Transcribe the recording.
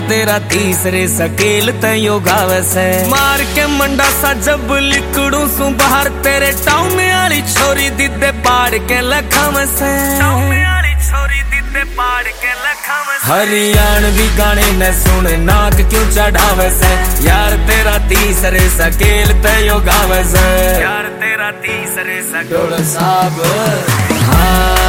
तेरा तीसरे सकेल तयो गावे से। मार के मंडा सा जब लिकड़ू सू बाहर तेरे टाउन वाली छोरी दिदे पाड़ के लखम से। हरियाणवी गाने न सुन नाक क्यों चढ़ावे से। यार तेरा तीसरे सकेल तयो गावे से। यार तेरा तीसरे सकेल साहब हाँ।